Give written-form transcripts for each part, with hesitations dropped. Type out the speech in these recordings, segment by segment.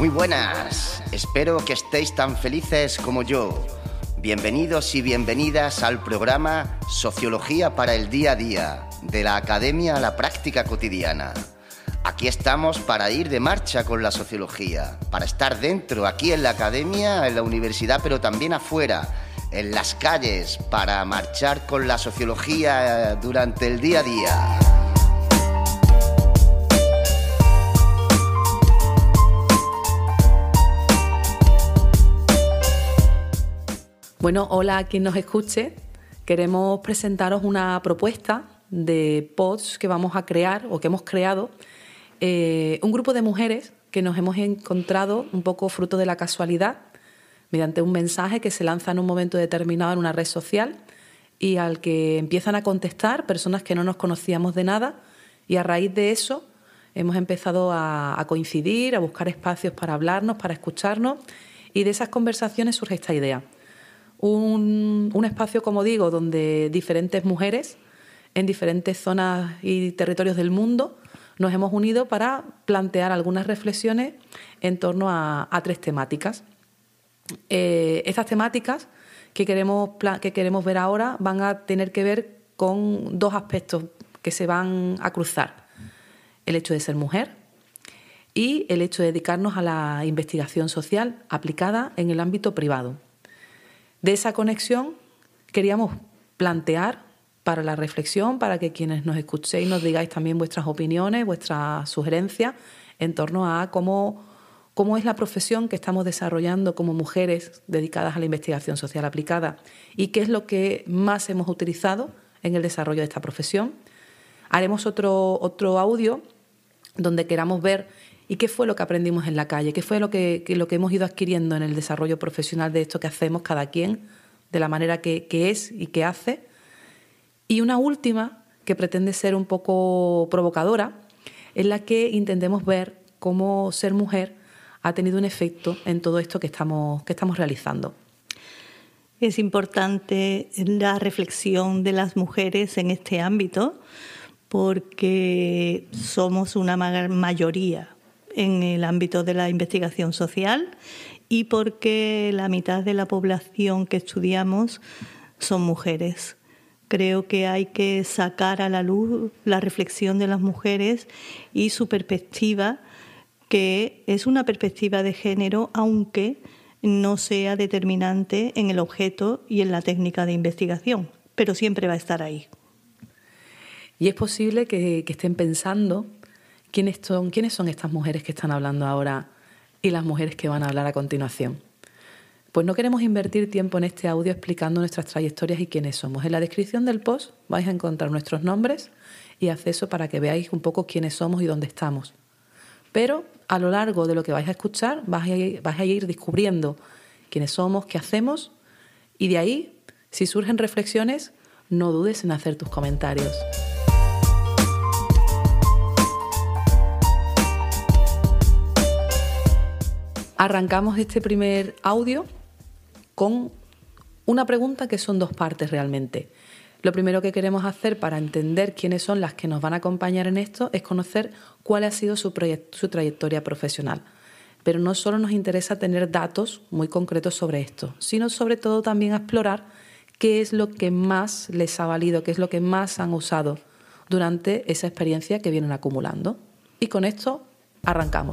Muy buenas, espero que estéis tan felices como yo. Bienvenidos y bienvenidas al programa Sociología para el Día a Día, de la Academia a la Práctica Cotidiana. Aquí estamos para ir de marcha con la sociología, para estar dentro, aquí en la academia, en la universidad, pero también afuera, en las calles, para marchar con la sociología durante el día a día. Bueno, hola a quien nos escuche. Queremos presentaros una propuesta de pods que vamos a crear o que hemos creado. Un grupo de mujeres que nos hemos encontrado un poco fruto de la casualidad mediante un mensaje que se lanza en un momento determinado en una red social y al que empiezan a contestar personas que no nos conocíamos de nada, y a raíz de eso hemos empezado a coincidir, a buscar espacios para hablarnos, para escucharnos, y de esas conversaciones surge esta idea. Un espacio, como digo, donde diferentes mujeres en diferentes zonas y territorios del mundo nos hemos unido para plantear algunas reflexiones en torno a tres temáticas. Estas temáticas que queremos ver ahora van a tener que ver con dos aspectos que se van a cruzar: el hecho de ser mujer y el hecho de dedicarnos a la investigación social aplicada en el ámbito privado. De esa conexión queríamos plantear para la reflexión, para que quienes nos escuchéis nos digáis también vuestras opiniones, vuestras sugerencias en torno a cómo es la profesión que estamos desarrollando como mujeres dedicadas a la investigación social aplicada y qué es lo que más hemos utilizado en el desarrollo de esta profesión. Haremos otro audio donde queramos ver y qué fue lo que aprendimos en la calle, qué fue lo que hemos ido adquiriendo en el desarrollo profesional de esto que hacemos cada quien, de la manera que es y que hace. Y una última, que pretende ser un poco provocadora, en la que intentemos ver cómo ser mujer ha tenido un efecto en todo esto que estamos realizando. Es importante la reflexión de las mujeres en este ámbito porque somos una mayoría en el ámbito de la investigación social y porque la mitad de la población que estudiamos son mujeres. Creo que hay que sacar a la luz la reflexión de las mujeres y su perspectiva, que es una perspectiva de género, aunque no sea determinante en el objeto y en la técnica de investigación, pero siempre va a estar ahí. Y es posible que estén pensando quiénes son estas mujeres que están hablando ahora y las mujeres que van a hablar a continuación. Pues no queremos invertir tiempo en este audio explicando nuestras trayectorias y quiénes somos. En la descripción del post vais a encontrar nuestros nombres y acceso para que veáis un poco quiénes somos y dónde estamos. Pero a lo largo de lo que vais a escuchar vais a ir descubriendo quiénes somos, qué hacemos, y de ahí, si surgen reflexiones, no dudes en hacer tus comentarios. Arrancamos este primer audio con una pregunta que son dos partes realmente. Lo primero que queremos hacer para entender quiénes son las que nos van a acompañar en esto es conocer cuál ha sido su trayectoria profesional. Pero no solo nos interesa tener datos muy concretos sobre esto, sino sobre todo también explorar qué es lo que más les ha valido, qué es lo que más han usado durante esa experiencia que vienen acumulando. Y con esto arrancamos.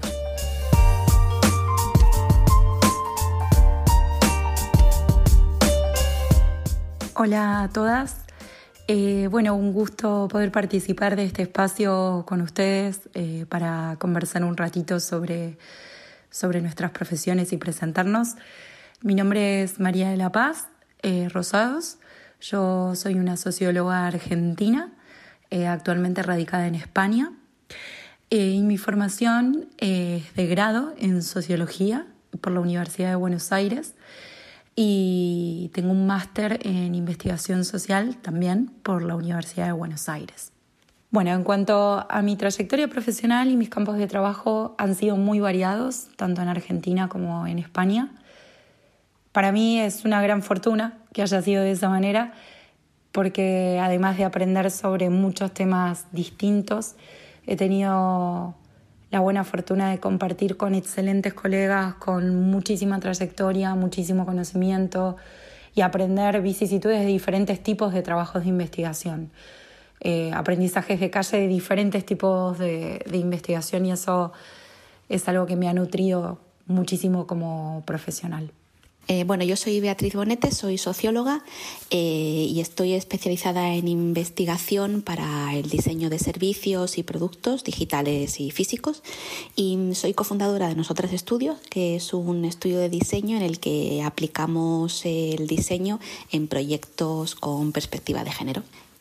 Hola a todas. Un gusto poder participar de este espacio con ustedes para conversar un ratito sobre nuestras profesiones y presentarnos. Mi nombre es María de la Paz Rosados. Yo soy una socióloga argentina, actualmente radicada en España. Y mi formación es de grado en Sociología por la Universidad de Buenos Aires. Y tengo un máster en investigación social también por la Universidad de Buenos Aires. Bueno, en cuanto a mi trayectoria profesional y mis campos de trabajo han sido muy variados, tanto en Argentina como en España. Para mí es una gran fortuna que haya sido de esa manera, porque además de aprender sobre muchos temas distintos, he tenido la buena fortuna de compartir con excelentes colegas con muchísima trayectoria, muchísimo conocimiento y aprender vicisitudes de diferentes tipos de trabajos de investigación. Aprendizajes de calle de diferentes tipos de investigación, y eso es algo que me ha nutrido muchísimo como profesional. Bueno, yo soy Beatriz Bonete, soy socióloga y estoy especializada en investigación para el diseño de servicios y productos digitales y físicos, y soy cofundadora de Nosotras Estudios, que es un estudio de diseño en el que aplicamos el diseño en proyectos con perspectiva de género.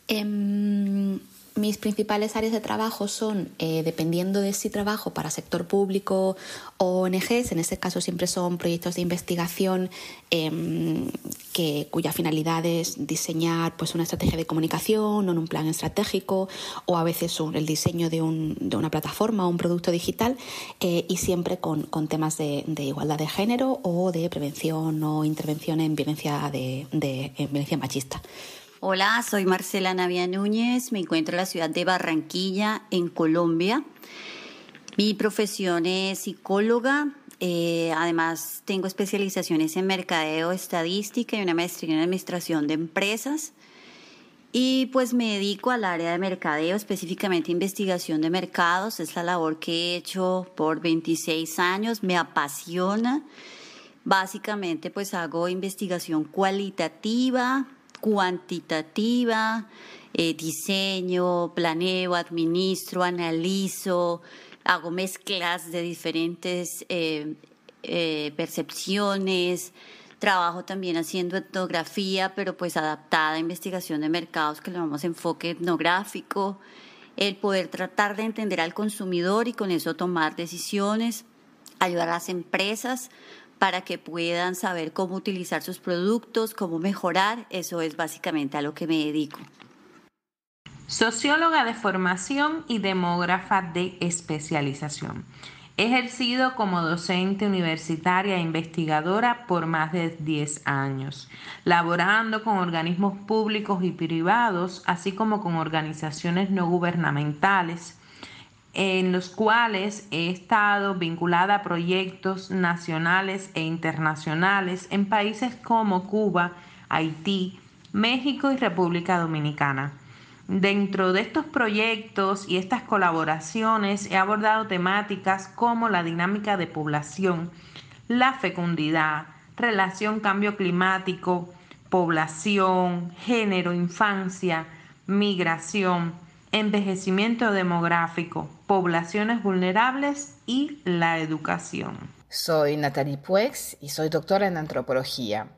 Mis principales áreas de trabajo son, dependiendo de si trabajo para sector público o ONGs, en este caso siempre son proyectos de investigación cuya finalidad es diseñar pues, una estrategia de comunicación o un plan estratégico, o a veces el diseño de una plataforma o un producto digital, y siempre con temas de igualdad de género o de prevención o intervención en violencia machista. Hola, soy Marcela Navia Núñez, me encuentro en la ciudad de Barranquilla, en Colombia. Mi profesión es psicóloga, además tengo especializaciones en mercadeo, estadística y una maestría en administración de empresas. Y pues me dedico al área de mercadeo, específicamente investigación de mercados. Es la labor que he hecho por 26 años, me apasiona. Básicamente pues hago investigación cualitativa, cuantitativa, diseño, planeo, administro, analizo, hago mezclas de diferentes percepciones, trabajo también haciendo etnografía, pero pues adaptada a investigación de mercados, que le llamamos enfoque etnográfico, el poder tratar de entender al consumidor y con eso tomar decisiones, ayudar a las empresas para que puedan saber cómo utilizar sus productos, cómo mejorar. Eso es básicamente a lo que me dedico. Socióloga de formación y demógrafa de especialización. He ejercido como docente universitaria e investigadora por más de 10 años, laborando con organismos públicos y privados, así como con organizaciones no gubernamentales, en los cuales he estado vinculada a proyectos nacionales e internacionales en países como Cuba, Haití, México y República Dominicana. Dentro de estos proyectos y estas colaboraciones he abordado temáticas como la dinámica de población, la fecundidad, relación cambio climático, población, género, infancia, migración, envejecimiento demográfico, poblaciones vulnerables y la educación. Soy Nathalie Puex y soy doctora en antropología.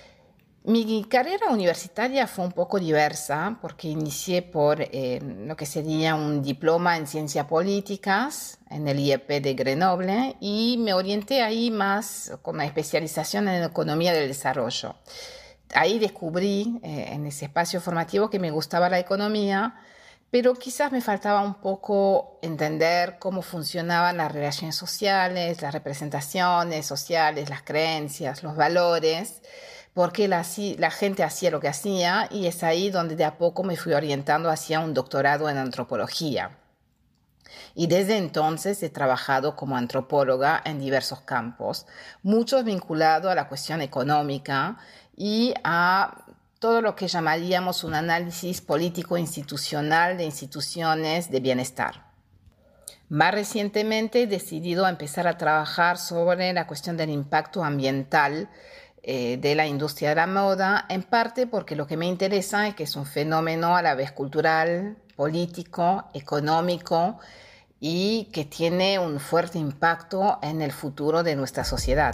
Mi carrera universitaria fue un poco diversa porque inicié por lo que sería un diploma en ciencias políticas en el IEP de Grenoble, y me orienté ahí más con una especialización en economía del desarrollo. Ahí descubrí en ese espacio formativo que me gustaba la economía, pero quizás me faltaba un poco entender cómo funcionaban las relaciones sociales, las representaciones sociales, las creencias, los valores, porque la gente hacía lo que hacía, y es ahí donde de a poco me fui orientando hacia un doctorado en antropología. Y desde entonces he trabajado como antropóloga en diversos campos, muchos vinculados a la cuestión económica y a todo lo que llamaríamos un análisis político-institucional de instituciones de bienestar. Más recientemente he decidido empezar a trabajar sobre la cuestión del impacto ambiental de la industria de la moda, en parte porque lo que me interesa es que es un fenómeno a la vez cultural, político, económico, y que tiene un fuerte impacto en el futuro de nuestra sociedad.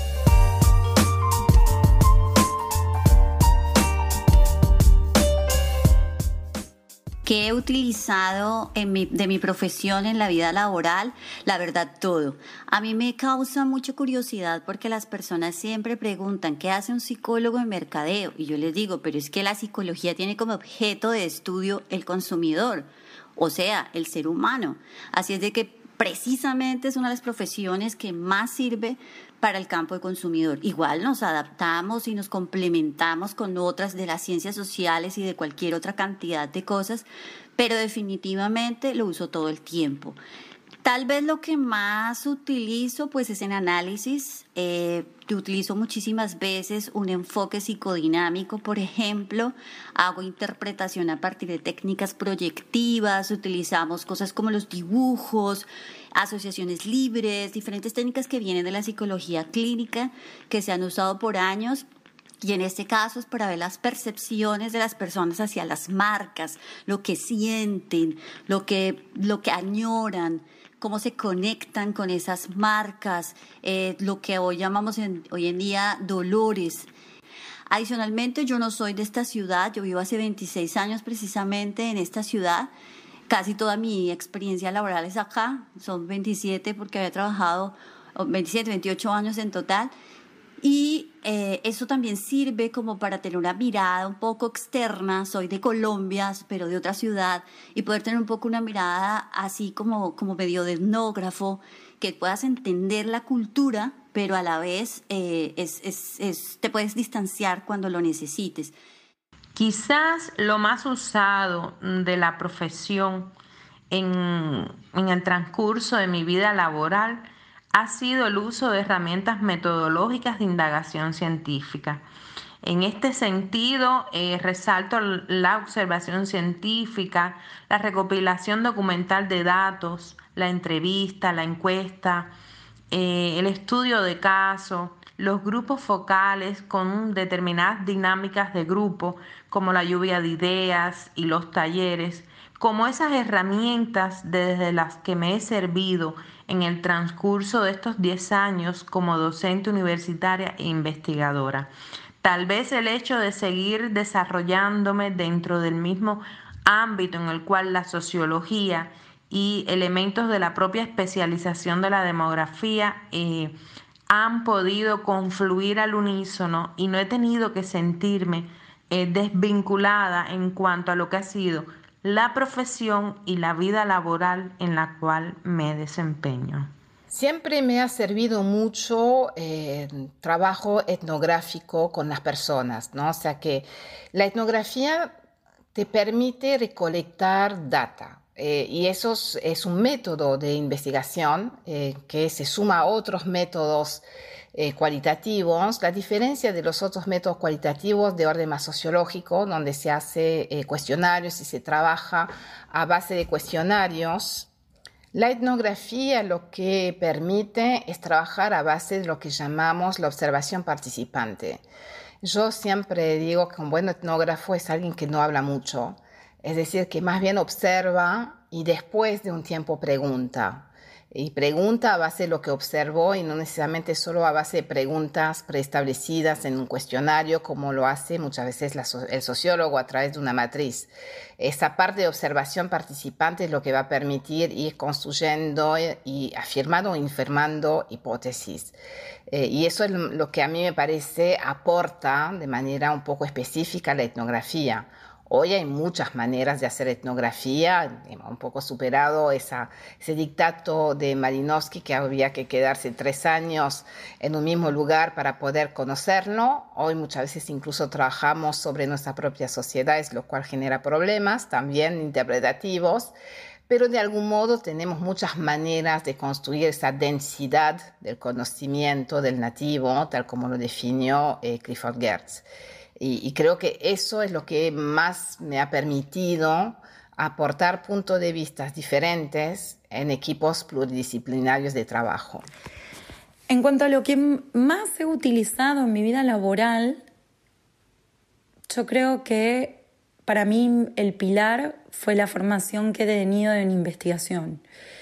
¿Qué he utilizado de mi profesión en la vida laboral? La verdad, todo. A mí me causa mucha curiosidad porque las personas siempre preguntan ¿qué hace un psicólogo en mercadeo? Y yo les digo, pero es que la psicología tiene como objeto de estudio el consumidor, o sea, el ser humano. Así es de que precisamente es una de las profesiones que más sirve para el campo del consumidor. Igual nos adaptamos y nos complementamos con otras de las ciencias sociales y de cualquier otra cantidad de cosas, pero definitivamente lo uso todo el tiempo. Tal vez lo que más utilizo pues es en análisis. Yo utilizo muchísimas veces un enfoque psicodinámico, por ejemplo. Hago interpretación a partir de técnicas proyectivas, utilizamos cosas como los dibujos, asociaciones libres, diferentes técnicas que vienen de la psicología clínica que se han usado por años. Y en este caso es para ver las percepciones de las personas hacia las marcas, lo que sienten, lo que añoran, cómo se conectan con esas marcas, lo que hoy llamamos hoy en día dolores. Adicionalmente, yo no soy de esta ciudad, yo vivo hace 26 años precisamente en esta ciudad. Casi toda mi experiencia laboral es acá, son 27 porque había trabajado 27, 28 años en total. Y eso también sirve como para tener una mirada un poco externa. Soy de Colombia, pero de otra ciudad, y poder tener un poco una mirada así como medio de etnógrafo, que puedas entender la cultura, pero a la vez te puedes distanciar cuando lo necesites. Quizás lo más usado de la profesión en el transcurso de mi vida laboral ha sido el uso de herramientas metodológicas de indagación científica. En este sentido, resalto la observación científica, la recopilación documental de datos, la entrevista, la encuesta, el estudio de casos, los grupos focales con determinadas dinámicas de grupo, como la lluvia de ideas y los talleres, como esas herramientas desde las que me he servido en el transcurso de estos 10 años como docente universitaria e investigadora. Tal vez el hecho de seguir desarrollándome dentro del mismo ámbito en el cual la sociología y elementos de la propia especialización de la demografía han podido confluir al unísono, y no he tenido que sentirme desvinculada en cuanto a lo que ha sido la profesión y la vida laboral en la cual me desempeño. Siempre me ha servido mucho trabajo etnográfico con las personas, ¿no? O sea que la etnografía te permite recolectar data. Y eso es un método de investigación que se suma a otros métodos cualitativos. La diferencia de los otros métodos cualitativos de orden más sociológico, donde se hace cuestionarios y se trabaja a base de cuestionarios, la etnografía lo que permite es trabajar a base de lo que llamamos la observación participante. Yo siempre digo que un buen etnógrafo es alguien que no habla mucho, es decir, que más bien observa y después de un tiempo pregunta. Y pregunta a base de lo que observó y no necesariamente solo a base de preguntas preestablecidas en un cuestionario, como lo hace muchas veces el sociólogo a través de una matriz. Esa parte de observación participante es lo que va a permitir ir construyendo y afirmando o infirmando hipótesis. Y eso es lo que a mí me parece aporta de manera un poco específica a la etnografía. Hoy hay muchas maneras de hacer etnografía, hemos un poco superado ese dictato de Malinowski que había que quedarse 3 años en un mismo lugar para poder conocerlo. Hoy muchas veces incluso trabajamos sobre nuestras propias sociedades, lo cual genera problemas también interpretativos, pero de algún modo tenemos muchas maneras de construir esa densidad del conocimiento del nativo, tal como lo definió Clifford Geertz. Y creo que eso es lo que más me ha permitido aportar puntos de vista diferentes en equipos pluridisciplinarios de trabajo. En cuanto a lo que más he utilizado en mi vida laboral, yo creo que para mí el pilar fue la formación que he tenido en investigación.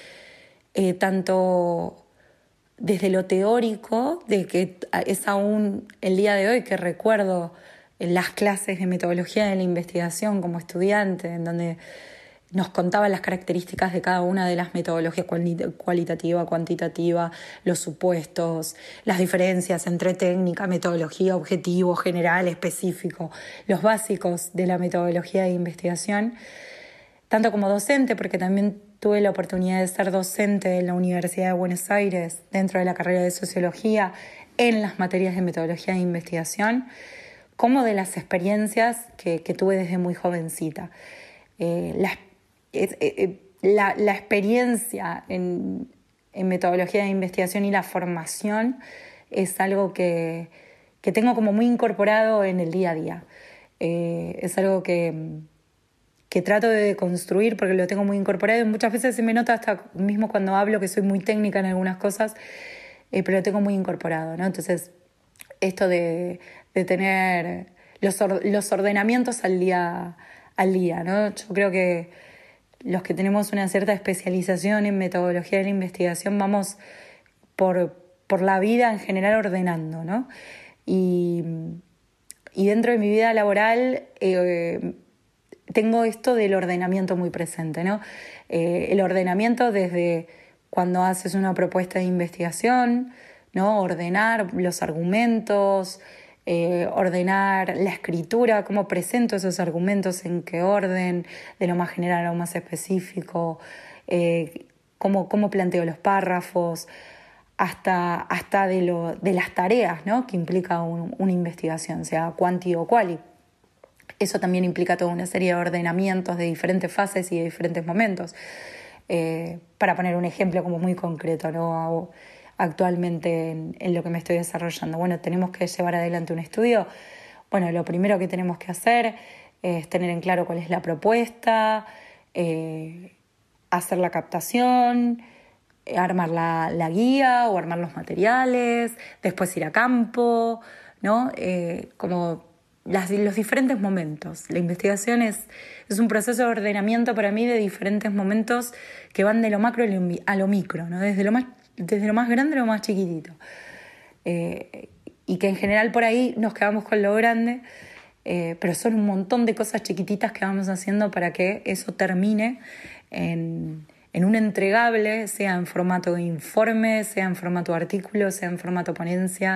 Tanto desde lo teórico, de que es aún el día de hoy que recuerdo las clases de metodología de la investigación como estudiante, en donde nos contaban las características de cada una de las metodologías, cualitativa, cuantitativa, los supuestos, las diferencias entre técnica, metodología, objetivo, general, específico, los básicos de la metodología de investigación, tanto como docente, porque también tuve la oportunidad de ser docente en la Universidad de Buenos Aires dentro de la carrera de Sociología en las materias de metodología de investigación, como de las experiencias que tuve desde muy jovencita. la experiencia en metodología de investigación y la formación es algo que tengo como muy incorporado en el día a día. Es algo que trato de construir porque lo tengo muy incorporado y muchas veces se me nota hasta mismo cuando hablo que soy muy técnica en algunas cosas, pero lo tengo muy incorporado, ¿no? Entonces, esto de tener los ordenamientos al día, ¿no? Yo creo que los que tenemos una cierta especialización en metodología de la investigación vamos por la vida en general ordenando, ¿no? Y dentro de mi vida laboral tengo esto del ordenamiento muy presente, ¿no? El ordenamiento desde cuando haces una propuesta de investigación, ¿no? Ordenar los argumentos, ordenar la escritura, cómo presento esos argumentos, en qué orden, de lo más general a lo más específico, cómo planteo los párrafos, hasta de las tareas, ¿no? Que implica una investigación, sea quanti o quali. Eso también implica toda una serie de ordenamientos de diferentes fases y de diferentes momentos. Para poner un ejemplo como muy concreto, ¿no? Actualmente en lo que me estoy desarrollando. Bueno, tenemos que llevar adelante un estudio. Bueno, lo primero que tenemos que hacer es tener en claro cuál es la propuesta, hacer la captación, armar la guía o armar los materiales, después ir a campo, ¿no? Como los diferentes momentos. La investigación es un proceso de ordenamiento para mí de diferentes momentos que van de lo macro a lo micro, ¿no? Desde lo más grande a lo más chiquitito. Y que en general por ahí nos quedamos con lo grande, pero son un montón de cosas chiquititas que vamos haciendo para que eso termine en un entregable, sea en formato de informe, sea en formato artículo, sea en formato ponencia,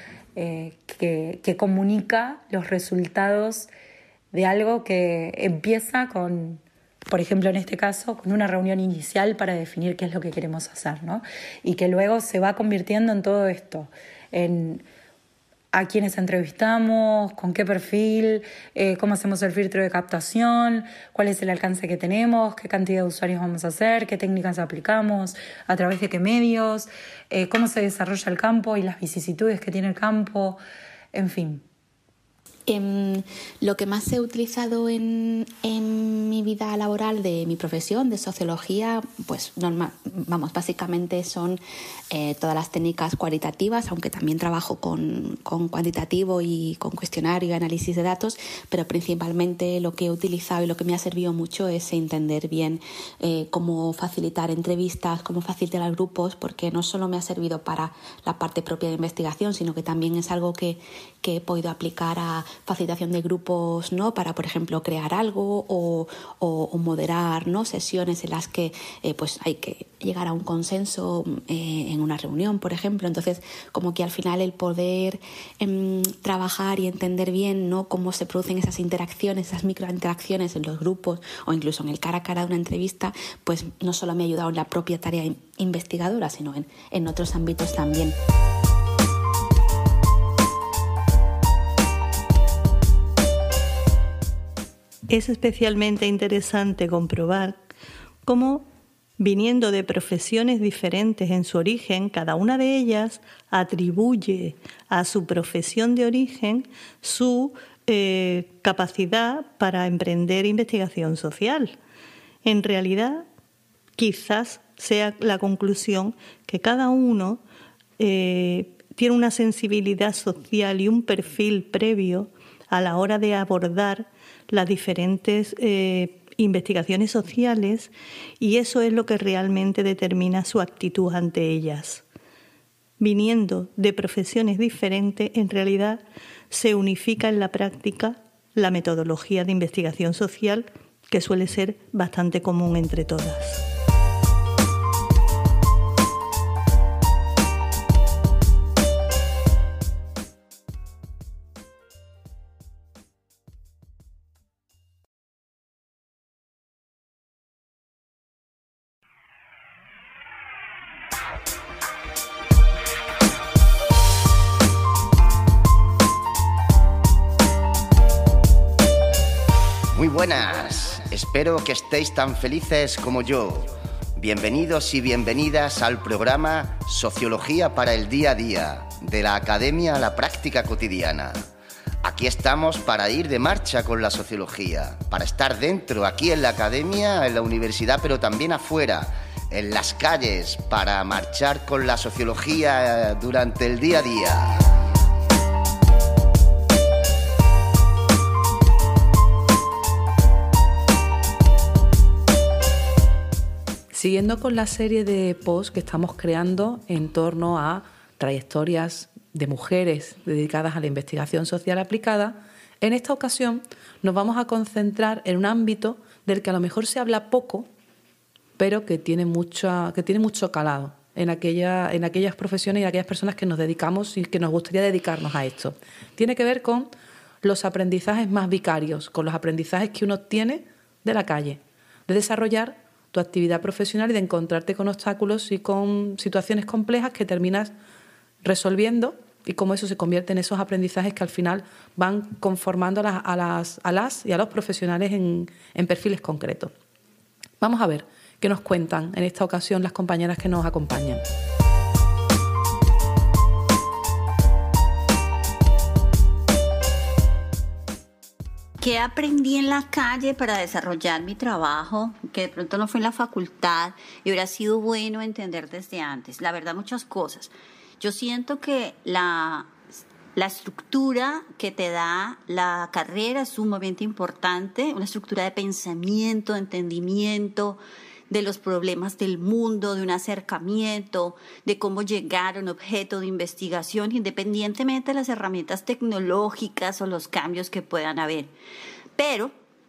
que comunica los resultados de algo que empieza con, por ejemplo, en este caso, con una reunión inicial para definir qué es lo que queremos hacer, ¿no? Y que luego se va convirtiendo en todo esto, en a quiénes entrevistamos, con qué perfil, cómo hacemos el filtro de captación, cuál es el alcance que tenemos, qué cantidad de usuarios vamos a hacer, qué técnicas aplicamos, a través de qué medios, cómo se desarrolla el campo y las vicisitudes que tiene el campo, en fin. Lo que más he utilizado en mi vida laboral de mi profesión, de sociología, pues básicamente son todas las técnicas cualitativas, aunque también trabajo con cuantitativo y con cuestionario y análisis de datos, pero principalmente lo que he utilizado y lo que me ha servido mucho es entender bien cómo facilitar entrevistas, cómo facilitar grupos, porque no solo me ha servido para la parte propia de investigación, sino que también es algo que he podido aplicar a facilitación de grupos, ¿no? Para, por ejemplo, crear algo o moderar, ¿no? Sesiones en las que pues hay que llegar a un consenso en una reunión, por ejemplo. Entonces, como que al final el poder trabajar y entender bien, ¿no? Cómo se producen esas interacciones, esas microinteracciones en los grupos o incluso en el cara a cara de una entrevista, pues no solo me ha ayudado en la propia tarea investigadora, sino en otros ámbitos también. Es especialmente interesante comprobar cómo, viniendo de profesiones diferentes en su origen, cada una de ellas atribuye a su profesión de origen su capacidad para emprender investigación social. En realidad, quizás sea la conclusión que cada uno tiene una sensibilidad social y un perfil previo a la hora de abordar las diferentes investigaciones sociales, y eso es lo que realmente determina su actitud ante ellas. Viniendo de profesiones diferentes, en realidad se unifica en la práctica la metodología de investigación social, que suele ser bastante común entre todas. Muy buenas. espero que estéis tan felices como yo. Bienvenidos y bienvenidas al programa Sociología para el Día a Día, de la Academia a la Práctica Cotidiana. Aquí estamos para ir de marcha con la sociología, para estar dentro, aquí en la academia, en la universidad, pero también afuera, en las calles, para marchar con la sociología durante el día a día. Siguiendo con la serie de posts que estamos creando en torno a trayectorias de mujeres dedicadas a la investigación social aplicada, en esta ocasión nos vamos a concentrar en un ámbito del que a lo mejor se habla poco, pero que tiene mucho calado en aquellas profesiones y en aquellas personas que nos dedicamos y que nos gustaría dedicarnos a esto. Tiene que ver con los aprendizajes más vicarios, con los aprendizajes que uno tiene de la calle, de desarrollar tu actividad profesional y de encontrarte con obstáculos y con situaciones complejas que terminas resolviendo y cómo eso se convierte en esos aprendizajes que al final van conformando a las y a los profesionales en perfiles concretos. Vamos a ver qué nos cuentan en esta ocasión las compañeras que nos acompañan. ¿Qué aprendí en la calle para desarrollar mi trabajo? Que de pronto no fue en la facultad y hubiera sido bueno entender desde antes. La verdad, muchas cosas. Yo siento que la estructura que te da la carrera es sumamente importante, una estructura de pensamiento, de entendimiento, de los problemas del mundo, de un acercamiento, de cómo llegar a un objeto de investigación, independientemente de las herramientas tecnológicas o los cambios que puedan haber. Pero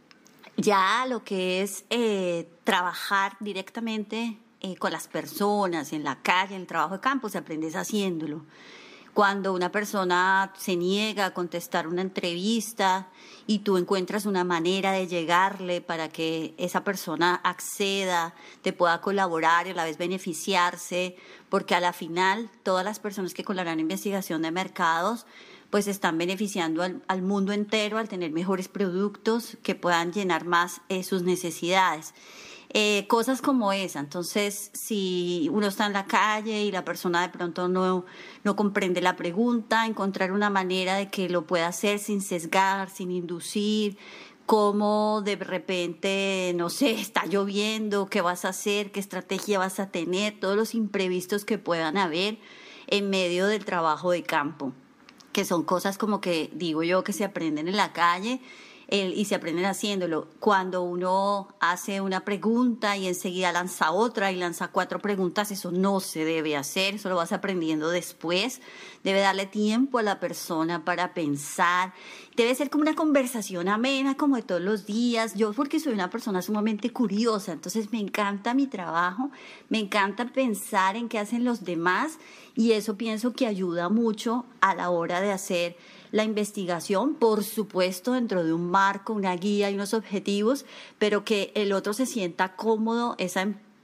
ya lo que es trabajar directamente con las personas, en la calle, en el trabajo de campo, se aprende haciéndolo. Cuando una persona se niega a contestar una entrevista y tú encuentras una manera de llegarle para que esa persona acceda, te pueda colaborar y a la vez beneficiarse, porque a la final todas las personas que colaboran en investigación de mercados pues están beneficiando al mundo entero al tener mejores productos que puedan llenar más sus necesidades. Cosas como esa. Entonces, si uno está en la calle y la persona de pronto no comprende la pregunta, encontrar una manera de que lo pueda hacer sin sesgar, sin inducir, cómo de repente, no sé, está lloviendo, qué vas a hacer, qué estrategia vas a tener, todos los imprevistos que puedan haber en medio del trabajo de campo, que son cosas como que digo yo que se aprenden en la calle y se aprenden haciéndolo. Cuando uno hace una pregunta y enseguida lanza otra y lanza 4 preguntas, eso no se debe hacer, eso lo vas aprendiendo después. Debe darle tiempo a la persona para pensar. Debe ser como una conversación amena, como de todos los días. Yo, porque soy una persona sumamente curiosa, entonces me encanta mi trabajo, me encanta pensar en qué hacen los demás y eso pienso que ayuda mucho a la hora de hacer la investigación, por supuesto dentro de un marco, una guía y unos objetivos, pero que el otro se sienta cómodo, esa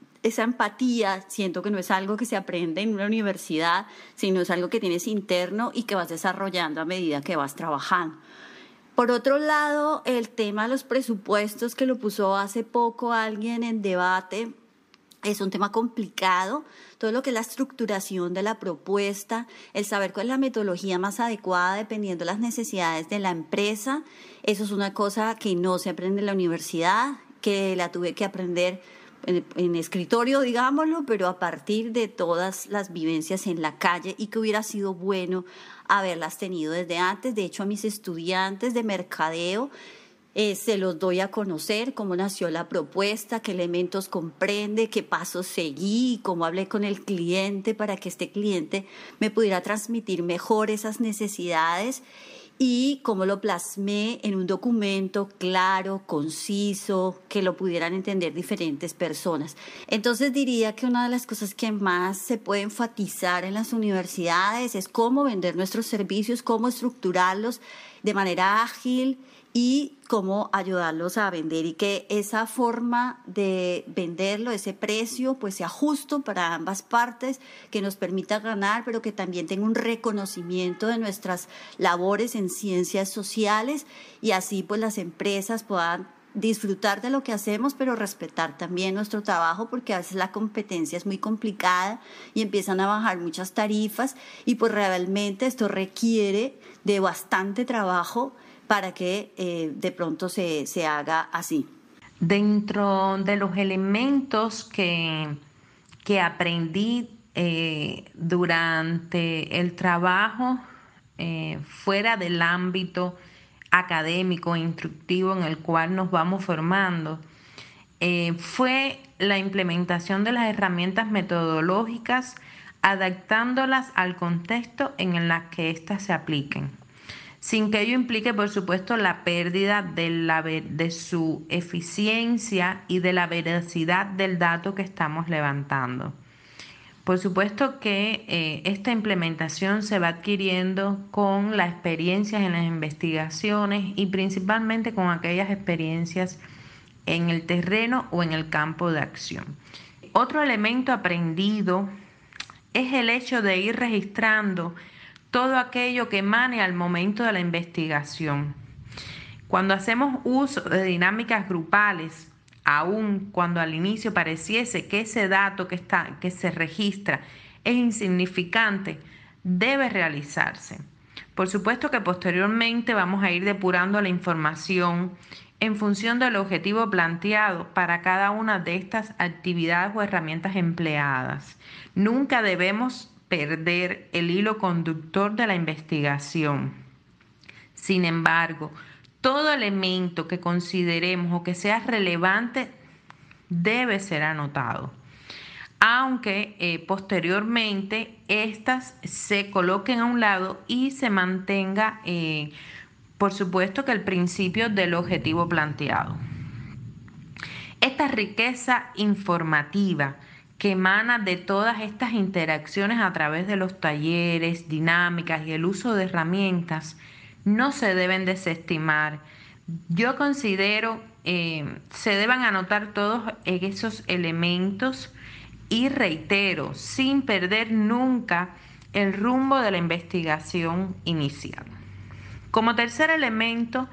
empatía. Siento que no es algo que se aprende en una universidad, sino es algo que tienes interno y que vas desarrollando a medida que vas trabajando. Por otro lado, el tema de los presupuestos, que lo puso hace poco alguien en debate, es un tema complicado. Todo lo que es la estructuración de la propuesta, el saber cuál es la metodología más adecuada dependiendo de las necesidades de la empresa, eso es una cosa que no se aprende en la universidad, que la tuve que aprender en escritorio, digámoslo, pero a partir de todas las vivencias en la calle y que hubiera sido bueno haberlas tenido desde antes. De hecho, a mis estudiantes de mercadeo se los doy a conocer, cómo nació la propuesta, qué elementos comprende, qué pasos seguí, cómo hablé con el cliente para que este cliente me pudiera transmitir mejor esas necesidades y cómo lo plasmé en un documento claro, conciso, que lo pudieran entender diferentes personas. Entonces diría que una de las cosas que más se puede enfatizar en las universidades es cómo vender nuestros servicios, cómo estructurarlos de manera ágil y cómo ayudarlos a vender y que esa forma de venderlo, ese precio, pues sea justo para ambas partes, que nos permita ganar, pero que también tenga un reconocimiento de nuestras labores en ciencias sociales y así pues las empresas puedan disfrutar de lo que hacemos, pero respetar también nuestro trabajo, porque a veces la competencia es muy complicada y empiezan a bajar muchas tarifas y pues realmente esto requiere de bastante trabajo para que de pronto se haga así. Dentro de los elementos que aprendí durante el trabajo fuera del ámbito académico e instructivo en el cual nos vamos formando, fue la implementación de las herramientas metodológicas, adaptándolas al contexto en el que éstas se apliquen, sin que ello implique, por supuesto, la pérdida de su eficiencia y de la veracidad del dato que estamos levantando. Por supuesto que esta implementación se va adquiriendo con las experiencias en las investigaciones y principalmente con aquellas experiencias en el terreno o en el campo de acción. Otro elemento aprendido es el hecho de ir registrando todo aquello que emane al momento de la investigación. Cuando hacemos uso de dinámicas grupales, aun cuando al inicio pareciese que ese dato que se registra es insignificante, debe realizarse. Por supuesto que posteriormente vamos a ir depurando la información en función del objetivo planteado para cada una de estas actividades o herramientas empleadas. Nunca debemos perder el hilo conductor de la investigación. Sin embargo, todo elemento que consideremos o que sea relevante debe ser anotado, aunque posteriormente éstas se coloquen a un lado y se mantenga, por supuesto, que el principio del objetivo planteado. Esta riqueza informativa que emana de todas estas interacciones a través de los talleres, dinámicas y el uso de herramientas no se deben desestimar. Yo considero se deban anotar todos esos elementos y reitero, sin perder nunca el rumbo de la investigación inicial. Como tercer elemento,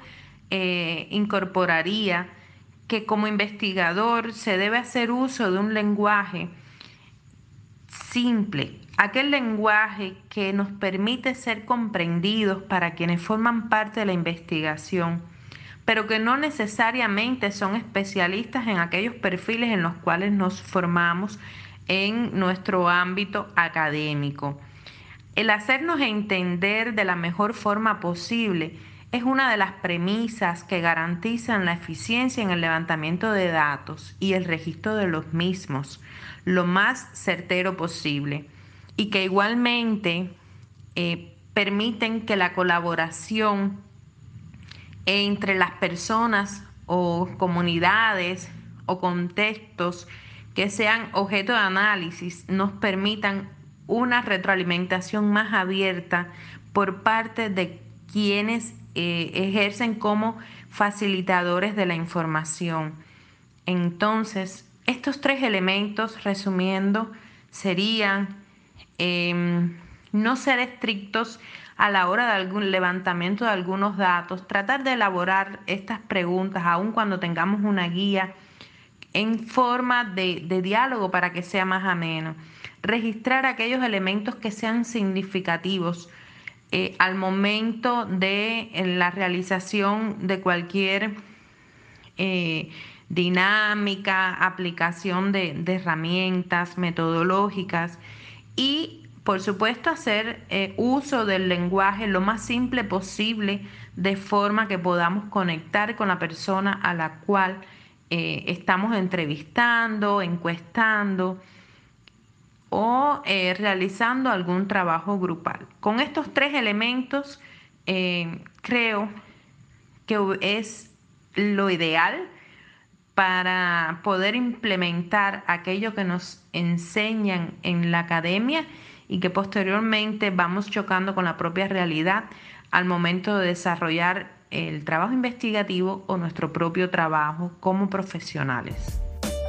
incorporaría que como investigador se debe hacer uso de un lenguaje simple, aquel lenguaje que nos permite ser comprendidos para quienes forman parte de la investigación, pero que no necesariamente son especialistas en aquellos perfiles en los cuales nos formamos en nuestro ámbito académico. El hacernos entender de la mejor forma posible es una de las premisas que garantizan la eficiencia en el levantamiento de datos y el registro de los mismos lo más certero posible, y que igualmente permiten que la colaboración entre las personas o comunidades o contextos que sean objeto de análisis nos permitan una retroalimentación más abierta por parte de quienes ejercen como facilitadores de la información. Entonces, estos tres elementos, resumiendo, serían no ser estrictos a la hora de algún levantamiento de algunos datos, tratar de elaborar estas preguntas aun cuando tengamos una guía en forma de diálogo para que sea más ameno, registrar aquellos elementos que sean significativos al momento de la realización de cualquier dinámica, aplicación de herramientas metodológicas y, por supuesto, hacer uso del lenguaje lo más simple posible de forma que podamos conectar con la persona a la cual estamos entrevistando, encuestando o realizando algún trabajo grupal. Con estos tres elementos creo que es lo ideal para poder implementar aquello que nos enseñan en la academia y que posteriormente vamos chocando con la propia realidad al momento de desarrollar el trabajo investigativo o nuestro propio trabajo como profesionales.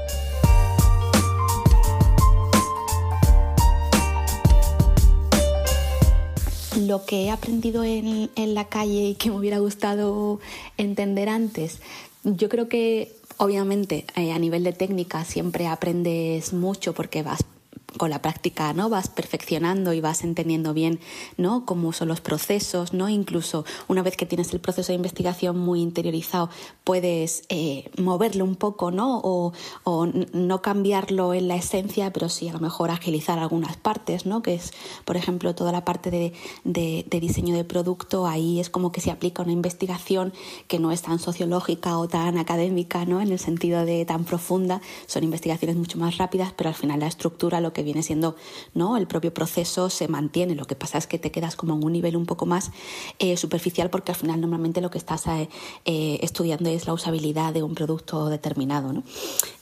Lo que he aprendido en la calle y que me hubiera gustado entender antes, Yo creo que obviamente a nivel de técnica siempre aprendes mucho porque vas con la práctica, ¿no? Vas perfeccionando y vas entendiendo bien, ¿no? Cómo son los procesos, ¿no? Incluso una vez que tienes el proceso de investigación muy interiorizado, puedes moverlo un poco, ¿no? O no cambiarlo en la esencia, pero sí a lo mejor agilizar algunas partes, ¿no? Que es, por ejemplo, toda la parte de diseño de producto. Ahí es como que se aplica una investigación que no es tan sociológica o tan académica, ¿no? En el sentido de tan profunda. Son investigaciones mucho más rápidas, pero al final la estructura, lo que viene siendo, ¿no? El propio proceso se mantiene. Lo que pasa es que te quedas como en un nivel un poco más superficial, porque al final normalmente lo que estás estudiando es la usabilidad de un producto determinado, ¿no?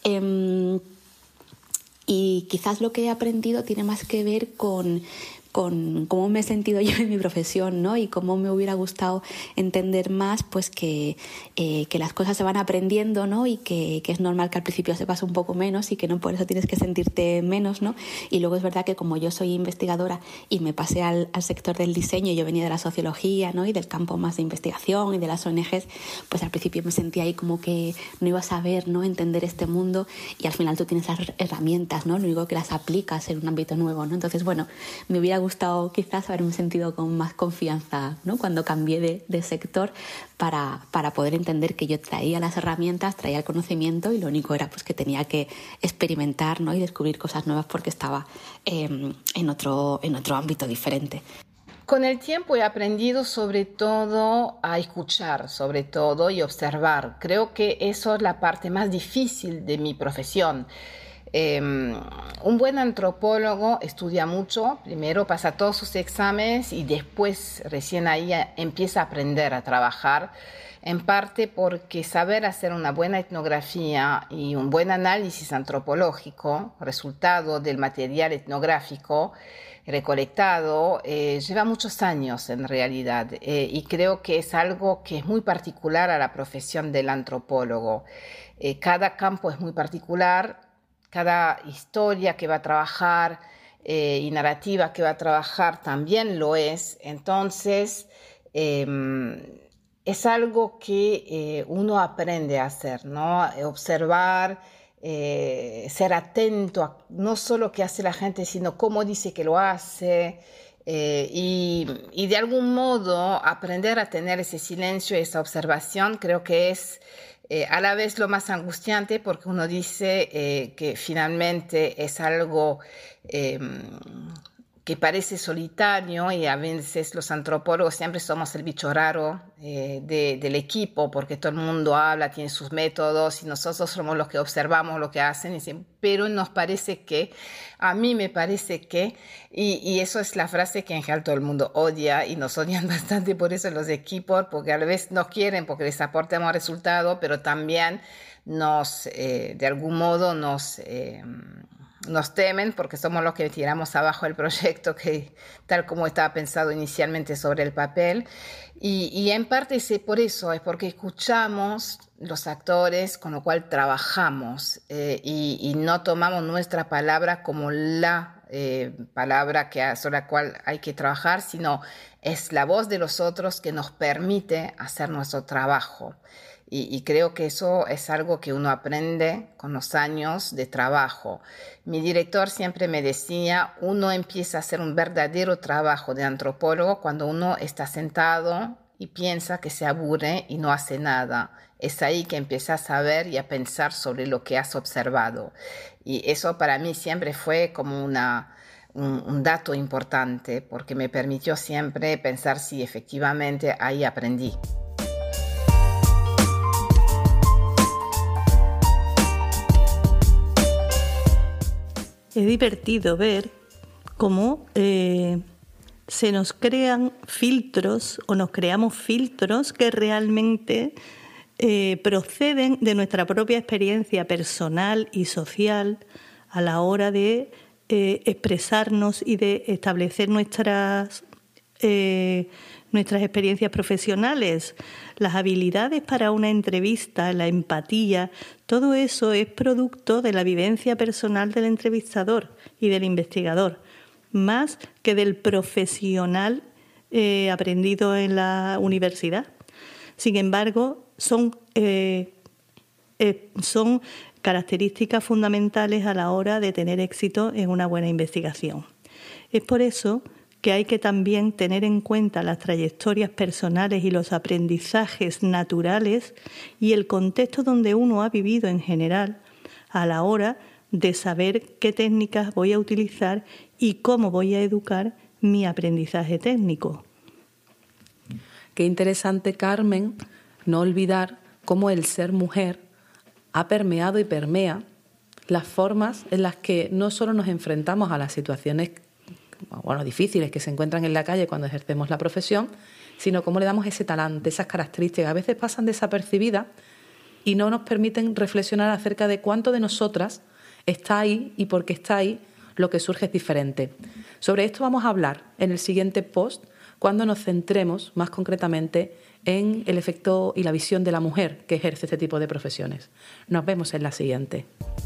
Y quizás lo que he aprendido tiene más que ver con cómo me he sentido yo en mi profesión, ¿no? Y cómo me hubiera gustado entender más, pues que las cosas se van aprendiendo, ¿no? Y que es normal que al principio sepas un poco menos y que no por eso tienes que sentirte menos, ¿no? Y luego es verdad que como yo soy investigadora y me pasé al sector del diseño, yo venía de la sociología, ¿no? Y del campo más de investigación y de las ONGs, pues al principio me sentía ahí como que no iba a saber, ¿no? Entender este mundo, y al final tú tienes las herramientas, ¿no? Lo único que las aplicas en un ámbito nuevo, ¿no? Entonces, bueno, me hubiera gustado quizás haberme sentido con más confianza, ¿no? Cuando cambié de sector para poder entender que yo traía las herramientas, traía el conocimiento, y lo único era pues que tenía que experimentar, ¿no? Y descubrir cosas nuevas porque estaba en otro ámbito diferente. Con el tiempo he aprendido sobre todo a escuchar, sobre todo, y observar. Creo que eso es la parte más difícil de mi profesión. Un buen antropólogo estudia mucho, primero pasa todos sus exámenes y después recién ahí empieza a aprender a trabajar, en parte porque saber hacer una buena etnografía y un buen análisis antropológico, resultado del material etnográfico recolectado, lleva muchos años en realidad, y creo que es algo que es muy particular a la profesión del antropólogo. Cada campo es muy particular. Cada historia que va a trabajar y narrativa que va a trabajar también lo es. Entonces, es algo que uno aprende a hacer, ¿no? Observar, ser atento a no solo qué hace la gente, sino cómo dice que lo hace. Y de algún modo aprender a tener ese silencio y esa observación, creo que es a la vez lo más angustiante, porque uno dice que finalmente es algo que parece solitario, y a veces los antropólogos siempre somos el bicho raro del equipo, porque todo el mundo habla, tiene sus métodos, y nosotros somos los que observamos lo que hacen, pero nos parece que, a mí me parece que, y eso es la frase que en general todo el mundo odia, y nos odian bastante por eso los equipos, porque a la vez nos quieren porque les aportamos resultados, pero también de algún modo nos temen porque somos los que tiramos abajo el proyecto, que tal como estaba pensado inicialmente sobre el papel, y en parte por eso, es porque escuchamos los actores, con lo cual trabajamos, y no tomamos nuestra palabra como la palabra sobre la cual hay que trabajar, sino es la voz de los otros que nos permite hacer nuestro trabajo. Y creo que eso es algo que uno aprende con los años de trabajo. Mi director siempre me decía, uno empieza a hacer un verdadero trabajo de antropólogo cuando uno está sentado y piensa que se aburre y no hace nada. Es ahí que empiezas a saber y a pensar sobre lo que has observado. Y eso para mí siempre fue como un dato importante, porque me permitió siempre pensar si efectivamente ahí aprendí. Es divertido ver cómo se nos crean filtros, o nos creamos filtros que realmente proceden de nuestra propia experiencia personal y social a la hora de expresarnos y de establecer nuestras experiencias profesionales. Las habilidades para una entrevista, la empatía, todo eso es producto de la vivencia personal del entrevistador y del investigador, más que del profesional aprendido en la universidad. Sin embargo, son son características fundamentales a la hora de tener éxito en una buena investigación. Es por eso que hay que también tener en cuenta las trayectorias personales y los aprendizajes naturales y el contexto donde uno ha vivido en general a la hora de saber qué técnicas voy a utilizar y cómo voy a educar mi aprendizaje técnico. Qué interesante, Carmen, no olvidar cómo el ser mujer ha permeado y permea las formas en las que no solo nos enfrentamos a las situaciones difíciles que se encuentran en la calle cuando ejercemos la profesión, sino cómo le damos ese talante, esas características. A veces pasan desapercibidas y no nos permiten reflexionar acerca de cuánto de nosotras está ahí y por qué está ahí, lo que surge es diferente. Sobre esto vamos a hablar en el siguiente post, cuando nos centremos más concretamente en el efecto y la visión de la mujer que ejerce este tipo de profesiones. Nos vemos en la siguiente.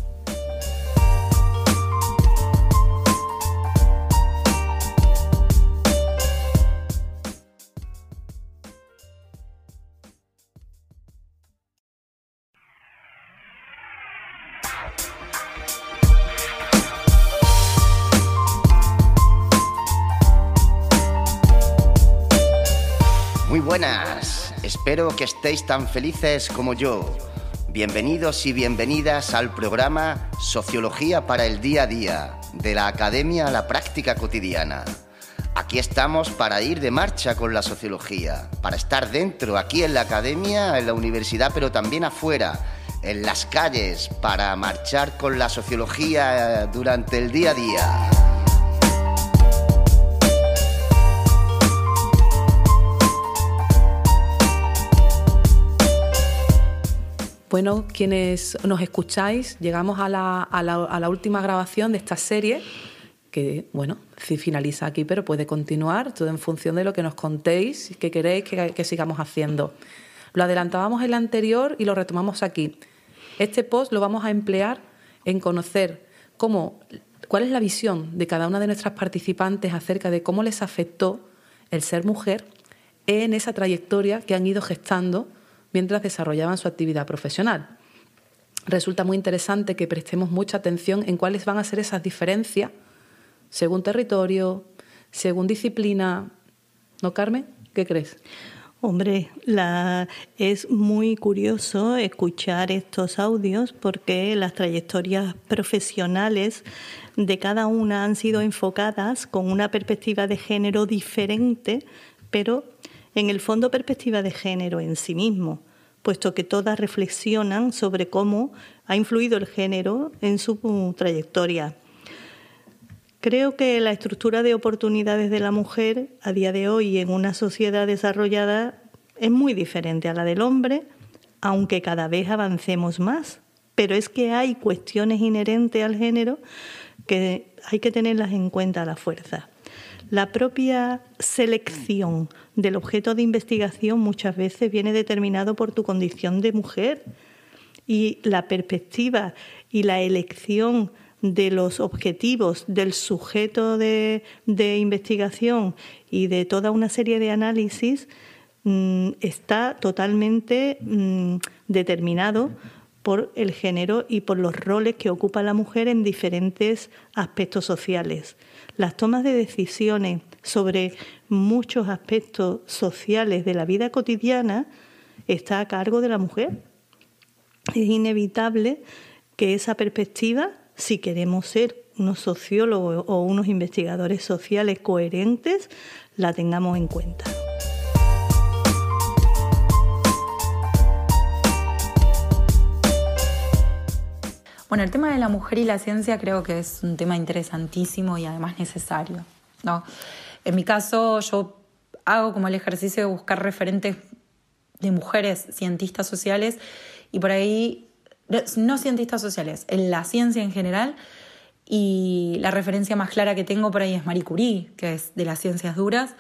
Muy buenas, espero que estéis tan felices como yo. Bienvenidos y bienvenidas al programa Sociología para el Día a Día, de la Academia a la Práctica Cotidiana. Aquí estamos para ir de marcha con la sociología, para estar dentro, aquí en la academia, en la universidad, pero también afuera, en las calles, para marchar con la sociología durante el día a día. Bueno, quienes nos escucháis, llegamos a la última grabación de esta serie, que, bueno, sí finaliza aquí, pero puede continuar, todo en función de lo que nos contéis y que queréis que sigamos haciendo. Lo adelantábamos en la anterior y lo retomamos aquí. Este post lo vamos a emplear en conocer cuál es la visión de cada una de nuestras participantes acerca de cómo les afectó el ser mujer en esa trayectoria que han ido gestando mientras desarrollaban su actividad profesional. Resulta muy interesante que prestemos mucha atención en cuáles van a ser esas diferencias según territorio, según disciplina. ¿No, Carmen? ¿Qué crees? Hombre, es muy curioso escuchar estos audios porque las trayectorias profesionales de cada una han sido enfocadas con una perspectiva de género diferente, pero en el fondo perspectiva de género en sí mismo, puesto que todas reflexionan sobre cómo ha influido el género en su trayectoria. Creo que la estructura de oportunidades de la mujer a día de hoy en una sociedad desarrollada es muy diferente a la del hombre, aunque cada vez avancemos más. Pero es que hay cuestiones inherentes al género que hay que tenerlas en cuenta a la fuerza. La propia selección del objeto de investigación muchas veces viene determinado por tu condición de mujer y la perspectiva y la elección de los objetivos del sujeto de investigación y de toda una serie de análisis está totalmente determinado por el género y por los roles que ocupa la mujer en diferentes aspectos sociales. Las tomas de decisiones sobre muchos aspectos sociales de la vida cotidiana está a cargo de la mujer. Es inevitable que esa perspectiva, si queremos ser unos sociólogos o unos investigadores sociales coherentes, la tengamos en cuenta. Bueno, el tema de la mujer y la ciencia creo que es un tema interesantísimo y además necesario, ¿no? En mi caso, yo hago como el ejercicio de buscar referentes de mujeres cientistas sociales y por ahí, no cientistas sociales, en la ciencia en general, y la referencia más clara que tengo por ahí es Marie Curie, que es de las ciencias duras,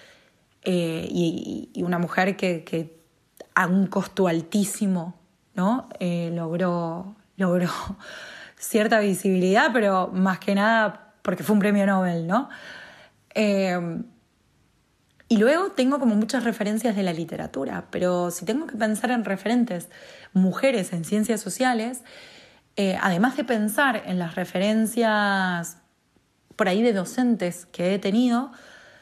y una mujer que a un costo altísimo, ¿no? logró cierta visibilidad, pero más que nada porque fue un premio Nobel, ¿no? Y luego tengo como muchas referencias de la literatura, pero si tengo que pensar en referentes mujeres en ciencias sociales, además de pensar en las referencias por ahí de docentes que he tenido,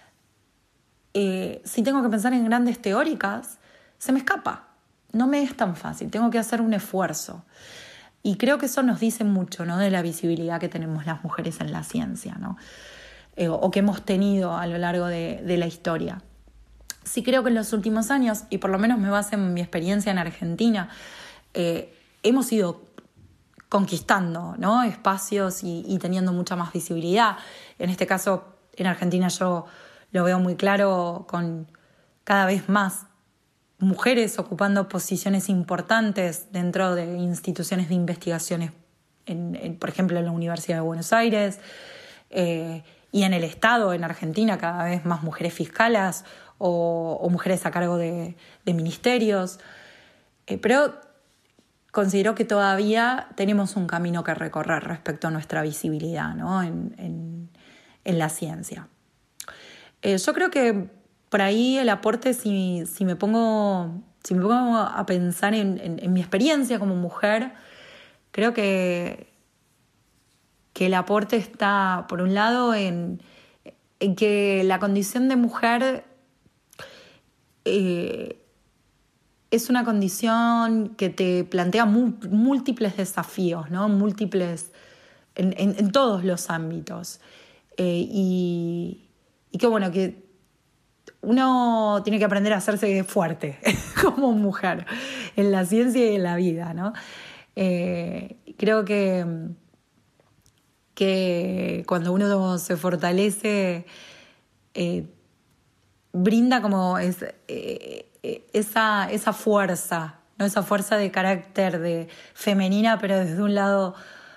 si tengo que pensar en grandes teóricas, se me escapa. No me es tan fácil, tengo que hacer un esfuerzo. Y creo que eso nos dice mucho, ¿no?, de la visibilidad que tenemos las mujeres en la ciencia, ¿no? O que hemos tenido a lo largo de la historia. Sí creo que en los últimos años, y por lo menos me baso en mi experiencia en Argentina, hemos ido conquistando, ¿no?, espacios y teniendo mucha más visibilidad. En este caso, en Argentina yo lo veo muy claro con cada vez más mujeres ocupando posiciones importantes dentro de instituciones de investigaciones, por ejemplo, en la Universidad de Buenos Aires, y en el Estado, en Argentina, cada vez más mujeres fiscales o mujeres a cargo de ministerios. Pero considero que todavía tenemos un camino que recorrer respecto a nuestra visibilidad, ¿no?, en la ciencia. Yo creo que por ahí el aporte, si me pongo a pensar en mi experiencia como mujer, creo que el aporte está, por un lado, en que la condición de mujer es una condición que te plantea múltiples desafíos, ¿no?, múltiples en todos los ámbitos. Y que bueno, que uno tiene que aprender a hacerse fuerte como mujer en la ciencia y en la vida, ¿no? Creo que cuando uno se fortalece, brinda como esa fuerza, ¿no?, esa fuerza de carácter femenina, pero desde un lado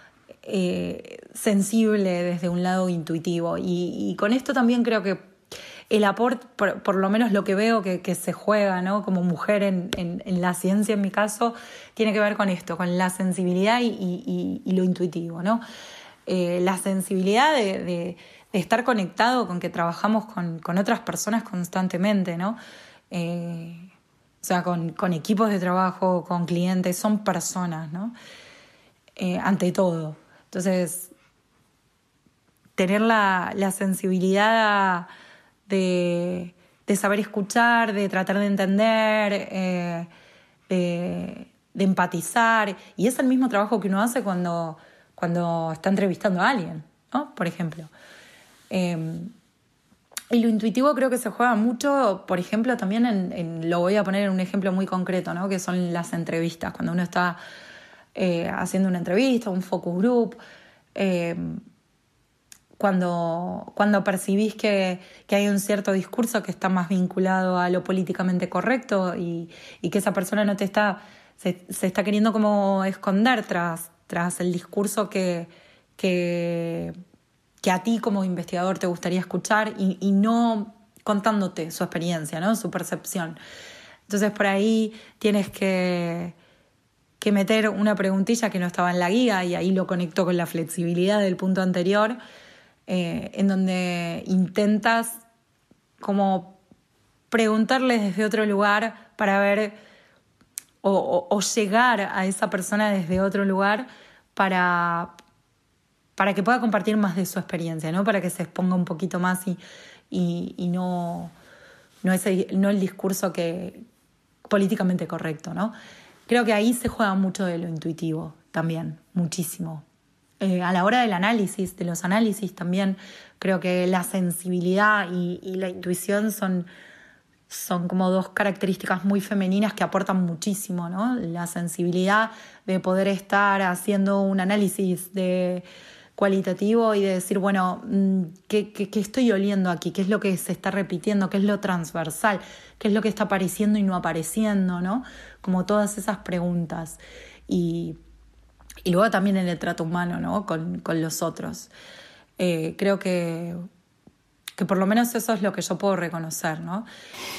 sensible, desde un lado intuitivo. Y con esto también creo que el aporte, por lo menos lo que veo que se juega, ¿no?, como mujer en la ciencia, en mi caso, tiene que ver con esto, con la sensibilidad y lo intuitivo, ¿no? La sensibilidad de estar conectado con que trabajamos con otras personas constantemente, ¿no? O sea, con equipos de trabajo, con clientes, son personas, ¿no? Ante todo. Entonces, tener la sensibilidad de saber escuchar, de tratar de entender, de empatizar. Y es el mismo trabajo que uno hace cuando está entrevistando a alguien, ¿no?, por ejemplo. Y lo intuitivo creo que se juega mucho, por ejemplo, también lo voy a poner en un ejemplo muy concreto, ¿no?, que son las entrevistas. Cuando uno está haciendo una entrevista, un focus group, cuando percibís que hay un cierto discurso que está más vinculado a lo políticamente correcto y que esa persona no se está queriendo como esconder tras el discurso que a ti como investigador te gustaría escuchar y no contándote su experiencia, ¿no?, su percepción. Entonces por ahí tienes que meter una preguntilla que no estaba en la guía, y ahí lo conecto con la flexibilidad del punto anterior, en donde intentas como preguntarles desde otro lugar para ver o llegar a esa persona desde otro lugar para que pueda compartir más de su experiencia, ¿no?, para que se exponga un poquito más y no el discurso políticamente correcto, ¿no? Creo que ahí se juega mucho de lo intuitivo también, muchísimo. A la hora del análisis, de los análisis también, creo que la sensibilidad y la intuición son como dos características muy femeninas que aportan muchísimo, ¿no? La sensibilidad de poder estar haciendo un análisis cualitativo y de decir, bueno, ¿qué estoy oliendo aquí? ¿Qué es lo que se está repitiendo? ¿Qué es lo transversal? ¿Qué es lo que está apareciendo y no apareciendo? ¿No? Como todas esas preguntas. Y luego también en el trato humano, ¿no?, con los otros. Creo que por lo menos eso es lo que yo puedo reconocer, ¿no?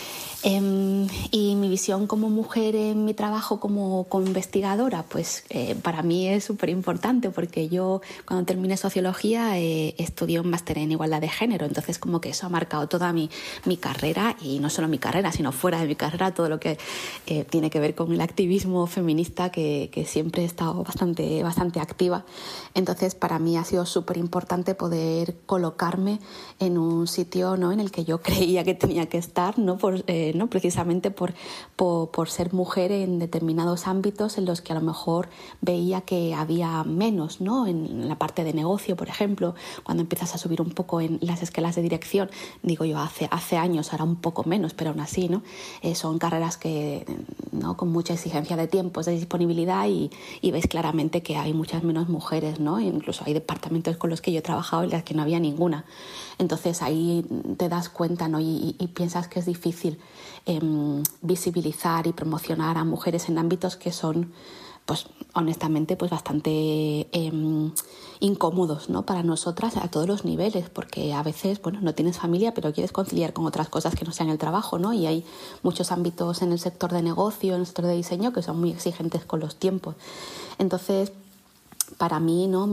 Y mi visión como mujer en mi trabajo como investigadora, pues para mí es súper importante, porque yo cuando terminé sociología estudié un máster en igualdad de género, entonces como que eso ha marcado toda mi carrera, y no solo mi carrera, sino fuera de mi carrera, todo lo que tiene que ver con el activismo feminista, que siempre he estado bastante activa. Entonces para mí ha sido súper importante poder colocarme en un sitio, ¿no?, en el que yo creía que tenía que estar, ¿no? ¿no? Precisamente por ser mujer en determinados ámbitos en los que a lo mejor veía que había menos, ¿no? En la parte de negocio, por ejemplo, cuando empiezas a subir un poco en las escalas de dirección, digo yo, hace años, ahora un poco menos, pero aún así, ¿no? Son carreras que, ¿no?, con mucha exigencia de tiempos, de disponibilidad, y ves claramente que hay muchas menos mujeres, ¿no? Incluso hay departamentos con los que yo he trabajado en los que no había ninguna. Entonces ahí te das cuenta, ¿no? y piensas que es difícil visibilizar y promocionar a mujeres en ámbitos que son, pues honestamente, pues bastante incómodos, ¿no?, para nosotras a todos los niveles, porque a veces, bueno, no tienes familia, pero quieres conciliar con otras cosas que no sean el trabajo, ¿no? Y hay muchos ámbitos en el sector de negocio, en el sector de diseño, que son muy exigentes con los tiempos. Entonces, para mí, ¿no?,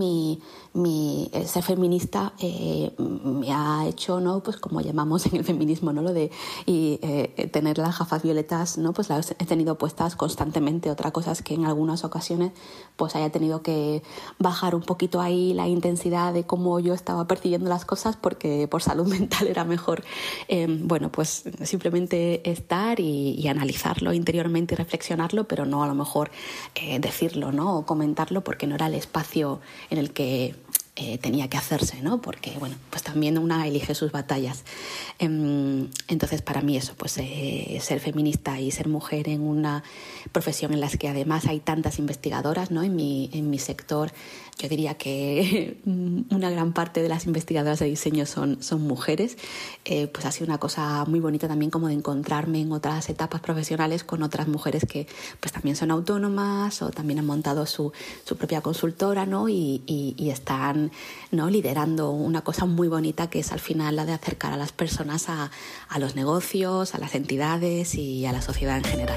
el ser feminista me ha hecho, ¿no?, pues como llamamos en el feminismo, ¿no?, lo de tener las gafas violetas, ¿no?, pues las he tenido puestas constantemente. Otra cosa es que en algunas ocasiones pues haya tenido que bajar un poquito ahí la intensidad de cómo yo estaba percibiendo las cosas, porque por salud mental era mejor bueno, pues simplemente estar y analizarlo interiormente y reflexionarlo, pero no a lo mejor decirlo, ¿no?, o comentarlo, porque no era el espacio en el que tenía que hacerse, ¿no? Porque, bueno, pues también una elige sus batallas. Entonces, para mí eso, pues ser feminista y ser mujer en una profesión en la que además hay tantas investigadoras, ¿no? En mi sector, yo diría que una gran parte de las investigadoras de diseño son mujeres. Pues ha sido una cosa muy bonita también, como de encontrarme en otras etapas profesionales con otras mujeres que pues también son autónomas o también han montado su propia consultora, ¿no? Y están, ¿no?, liderando una cosa muy bonita, que es al final la de acercar a las personas a los negocios, a las entidades y a la sociedad en general.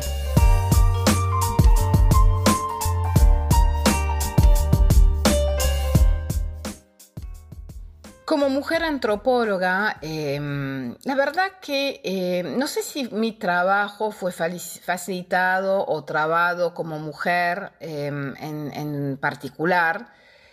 Como mujer antropóloga, la verdad que no sé si mi trabajo fue facilitado o trabado como mujer en particular.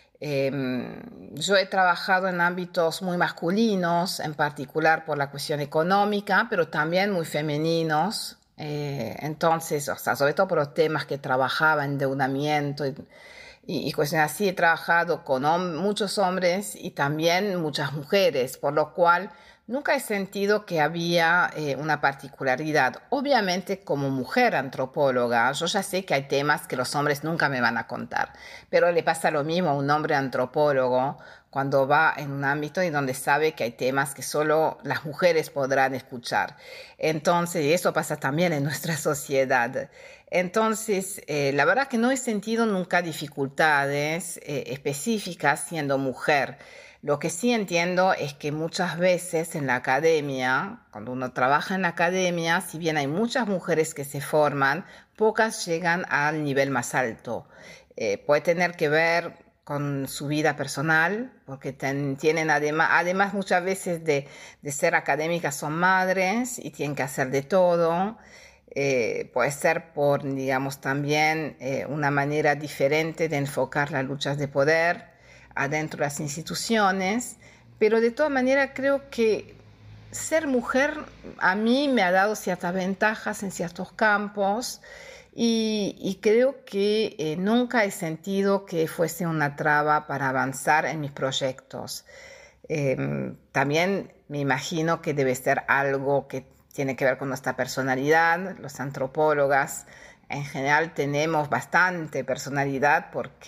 Yo he trabajado en ámbitos muy masculinos, en particular por la cuestión económica, pero también muy femeninos. Entonces, o sea, sobre todo por los temas que trabajaba, endeudamiento y cuestiones así, he trabajado con muchos hombres y también muchas mujeres, por lo cual nunca he sentido que había una particularidad. Obviamente, como mujer antropóloga, yo ya sé que hay temas que los hombres nunca me van a contar, pero le pasa lo mismo a un hombre antropólogo cuando va en un ámbito y donde sabe que hay temas que solo las mujeres podrán escuchar. Entonces, y eso pasa también en nuestra sociedad. Entonces, la verdad que no he sentido nunca dificultades específicas siendo mujer. Lo que sí entiendo es que muchas veces en la academia, cuando uno trabaja en la academia, si bien hay muchas mujeres que se forman, pocas llegan al nivel más alto. Puede tener que ver con su vida personal, porque tienen además muchas veces de ser académicas, son madres y tienen que hacer de todo. Puede ser por, digamos, también una manera diferente de enfocar las luchas de poder adentro de las instituciones, pero de todas maneras creo que ser mujer a mí me ha dado ciertas ventajas en ciertos campos y creo que nunca he sentido que fuese una traba para avanzar en mis proyectos. También me imagino que debe ser algo que tiene que ver con nuestra personalidad. Los antropólogas en general tenemos bastante personalidad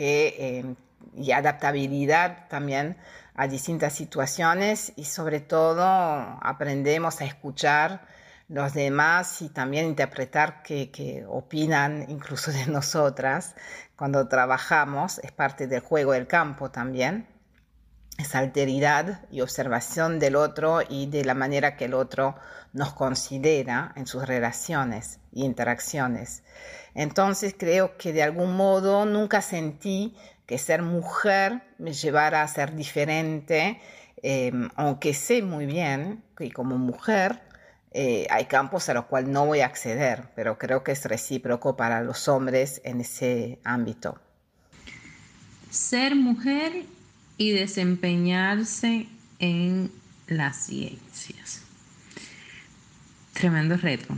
y adaptabilidad también a distintas situaciones y sobre todo aprendemos a escuchar los demás y también interpretar qué opinan incluso de nosotras cuando trabajamos, es parte del juego del campo también. esa alteridad y observación del otro y de la manera que el otro nos considera en sus relaciones y interacciones. Entonces creo que de algún modo nunca sentí que ser mujer me llevara a ser diferente, aunque sé muy bien que como mujer hay campos a los cuales no voy a acceder, pero creo que es recíproco para los hombres en ese ámbito. Ser mujer y desempeñarse en las ciencias. Tremendo reto.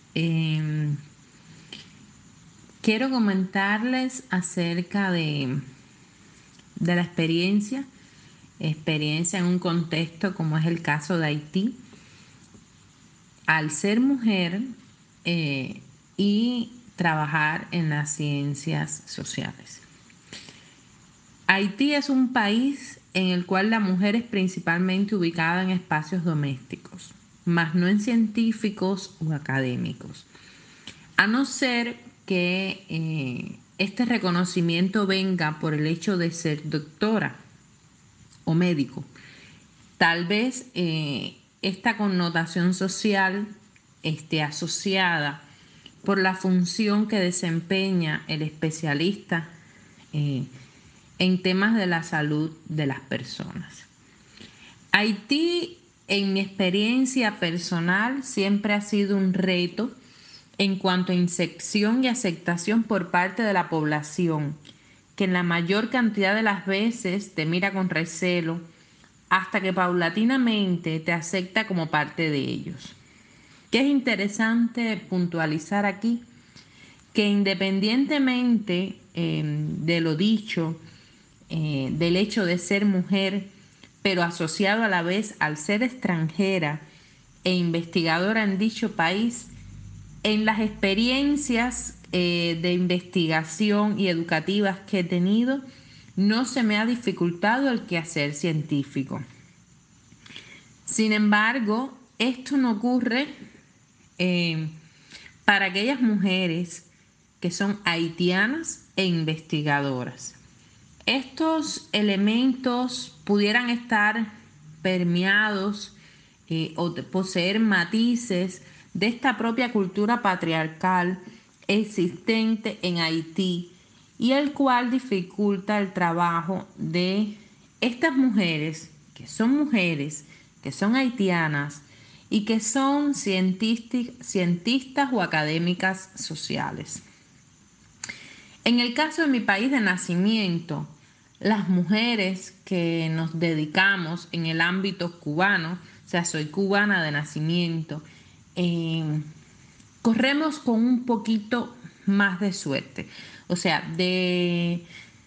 Quiero comentarles acerca de la experiencia en un contexto como es el caso de Haití. Al ser mujer y trabajar en las ciencias sociales. Haití es un país en el cual la mujer es principalmente ubicada en espacios domésticos, mas no en científicos o académicos. A no ser que este reconocimiento venga por el hecho de ser doctora o médico. Tal vez esta connotación social esté asociada por la función que desempeña el especialista en temas de la salud de las personas. Haití, en mi experiencia personal, siempre ha sido un reto en cuanto a inserción y aceptación por parte de la población, que en la mayor cantidad de las veces te mira con recelo hasta que paulatinamente te acepta como parte de ellos. Que es interesante puntualizar aquí que independientemente de lo dicho, del hecho de ser mujer, pero asociado a la vez al ser extranjera e investigadora en dicho país, en las experiencias de investigación y educativas que he tenido, no se me ha dificultado el quehacer científico. Sin embargo, esto no ocurre para aquellas mujeres que son haitianas e investigadoras. Estos elementos pudieran estar permeados o poseer matices de esta propia cultura patriarcal existente en Haití y el cual dificulta el trabajo de estas mujeres, que son haitianas y que son cientistas o académicas sociales. En el caso de mi país de nacimiento, las mujeres que nos dedicamos en el ámbito cubano, o sea, soy cubana de nacimiento, corremos con un poquito más de suerte. O sea, del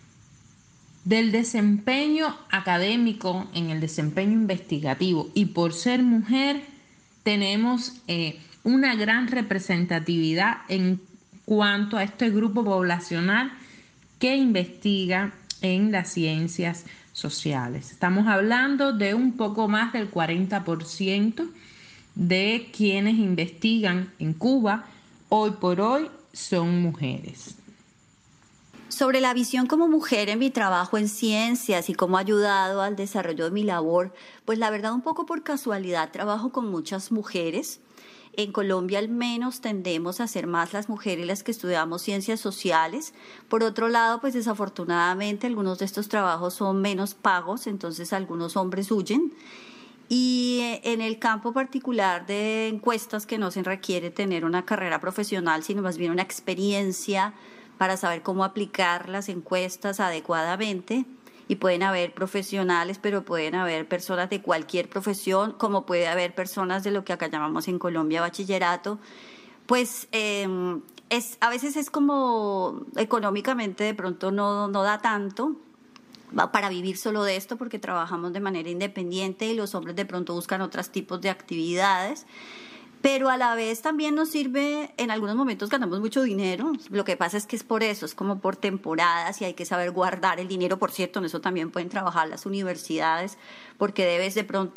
desempeño académico en el desempeño investigativo y por ser mujer tenemos una gran representatividad en cuanto a este grupo poblacional que investiga en las ciencias sociales. Estamos hablando de un poco más del 40% de quienes investigan en Cuba hoy por hoy son mujeres. Sobre la visión como mujer en mi trabajo en ciencias y cómo ha ayudado al desarrollo de mi labor, pues la verdad un poco por casualidad trabajo con muchas mujeres. En Colombia al menos tendemos a ser más las mujeres las que estudiamos ciencias sociales. Por otro lado, pues desafortunadamente algunos de estos trabajos son menos pagos, entonces algunos hombres huyen. Y en el campo particular de encuestas que no se requiere tener una carrera profesional, sino más bien una experiencia para saber cómo aplicar las encuestas adecuadamente. Y pueden haber profesionales, pero pueden haber personas de cualquier profesión, como puede haber personas de lo que acá llamamos en Colombia bachillerato. Pues a veces es como económicamente de pronto no da tanto para vivir solo de esto, porque trabajamos de manera independiente y los hombres de pronto buscan otros tipos de actividades. Pero a la vez también nos sirve, en algunos momentos ganamos mucho dinero. Lo que pasa es que es por eso, es como por temporadas y hay que saber guardar el dinero. Por cierto, en eso también pueden trabajar las universidades, porque debes de pronto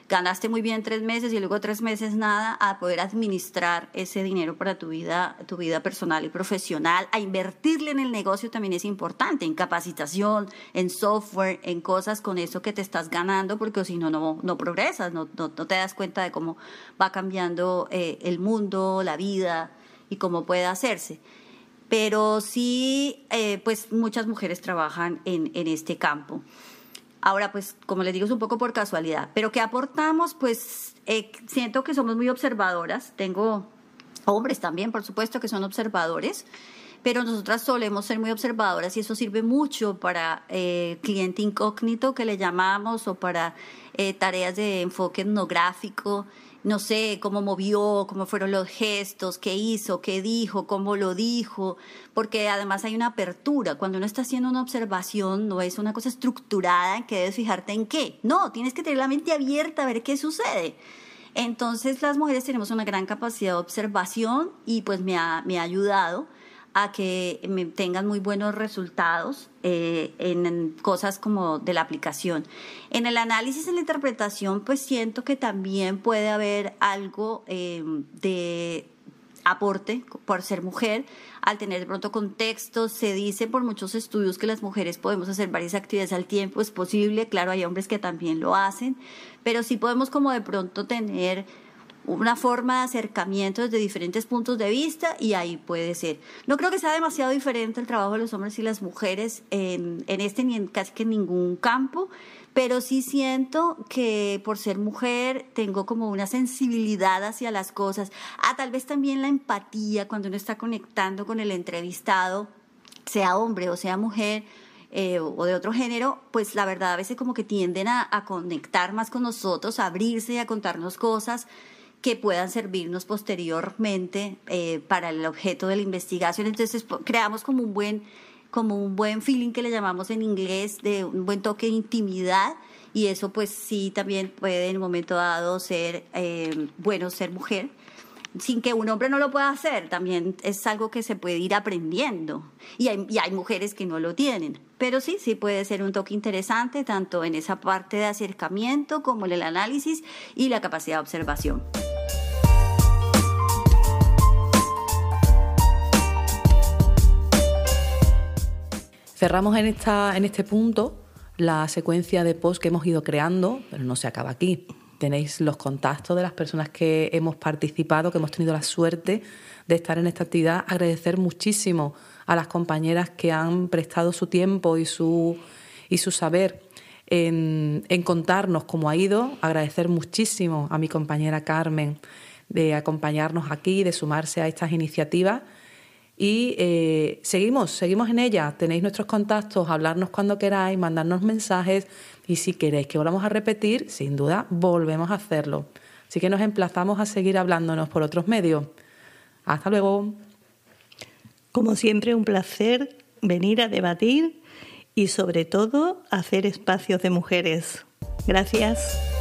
ganaste muy bien 3 meses y luego 3 meses nada, a poder administrar ese dinero para tu vida personal y profesional, a invertirle en el negocio también es importante, en capacitación, en software, en cosas con eso que te estás ganando, porque si no, no progresas, no te das cuenta de cómo va cambiando el mundo, la vida y cómo puede hacerse. Pero sí, pues muchas mujeres trabajan en este campo. Ahora, pues, como les digo, es un poco por casualidad. Pero ¿qué aportamos? Pues siento que somos muy observadoras. Tengo hombres también, por supuesto, que son observadores. Pero nosotras solemos ser muy observadoras y eso sirve mucho para cliente incógnito, que le llamamos, o para tareas de enfoque etnográfico. No sé, cómo movió, cómo fueron los gestos, qué hizo, qué dijo, cómo lo dijo, porque además hay una apertura. Cuando uno está haciendo una observación, no es una cosa estructurada en que debes fijarte en qué. No, tienes que tener la mente abierta a ver qué sucede. Entonces, las mujeres tenemos una gran capacidad de observación y pues me ha ayudado a que me tengan muy buenos resultados en cosas como de la aplicación. En el análisis y la interpretación, pues siento que también puede haber algo de aporte por ser mujer, al tener de pronto contextos. Se dice por muchos estudios que las mujeres podemos hacer varias actividades al tiempo, es posible, claro, hay hombres que también lo hacen, pero sí podemos como de pronto tener una forma de acercamiento desde diferentes puntos de vista y ahí puede ser. No creo que sea demasiado diferente el trabajo de los hombres y las mujeres en este ni en casi que en ningún campo, pero sí siento que por ser mujer tengo como una sensibilidad hacia las cosas. Tal vez también la empatía cuando uno está conectando con el entrevistado, sea hombre o sea mujer, o de otro género, pues la verdad a veces como que tienden a conectar más con nosotros, a abrirse y a contarnos cosas que puedan servirnos posteriormente para el objeto de la investigación. Entonces creamos como un buen feeling que le llamamos en inglés, de un buen toque de intimidad, y eso pues sí también puede en un momento dado ser bueno ser mujer, sin que un hombre no lo pueda hacer. También es algo que se puede ir aprendiendo y hay mujeres que no lo tienen, pero sí puede ser un toque interesante tanto en esa parte de acercamiento como en el análisis y la capacidad de observación. Cerramos en este punto la secuencia de posts que hemos ido creando, pero no se acaba aquí. Tenéis los contactos de las personas que hemos participado, que hemos tenido la suerte de estar en esta actividad. Agradecer muchísimo a las compañeras que han prestado su tiempo y su saber en contarnos cómo ha ido. Agradecer muchísimo a mi compañera Carmen de acompañarnos aquí, de sumarse a estas iniciativas. Y seguimos en ella. Tenéis nuestros contactos, hablarnos cuando queráis, mandarnos mensajes, y si queréis que volvamos a repetir, sin duda volvemos a hacerlo. Así que nos emplazamos a seguir hablándonos por otros medios. Hasta luego. Como siempre, un placer venir a debatir y sobre todo hacer espacios de mujeres. Gracias.